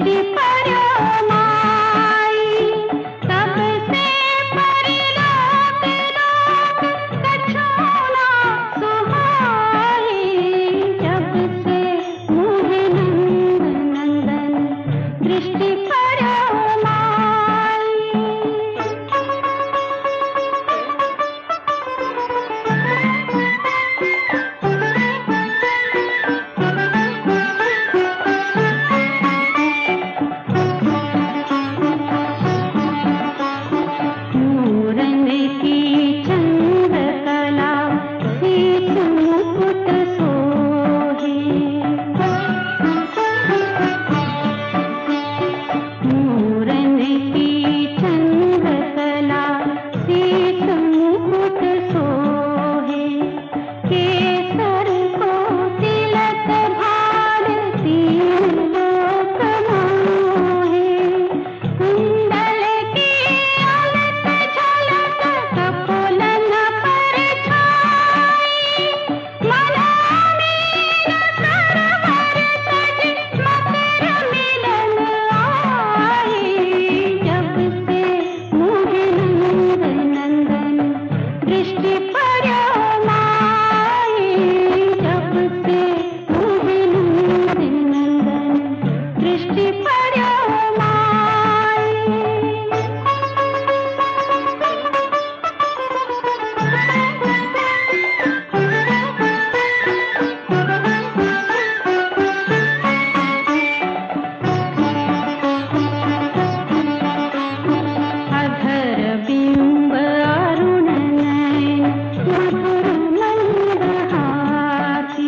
दृष्टि पर्यो माई, सबसे परिलोक लोक कछु ना सुहाई। जब से मोहे नंद नंदन दृष्टि पर्यो माई। मूरन की चंद्रकला सीत मुकुट सोहे, मूरन की चंद्रकला सीत मुकुट सोहे। केसर को तिलक भार तीन लोक मोहे, कुंडल की अलक झलक कपोलन पर छाई। मनोमीन सरवर सज मकर मिलन आई। जब से मोहे नंद नंदन दृष्टि पर्यो माई। जब से मोहे नंद नंदन दृष्टि पर्यो माई। अधर बिंब अरुण नयन मधुर मंदहासी।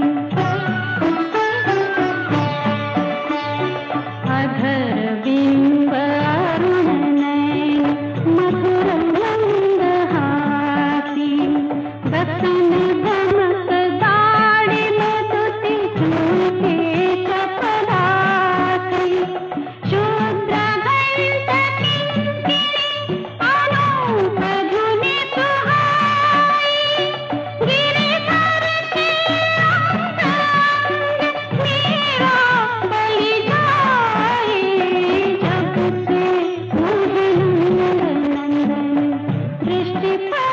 अधर बिंब अरुण नयन मधुर मंदहासी। बसन दमक दाढ़ि मधुति झूठे चपलासी। शूद्र घंट किंकिणी अनूप धुनि सुहाई। गिरिधर के अंग अंग मीरा बलि जाई। जब से मोहे नंद नंदन दृष्टि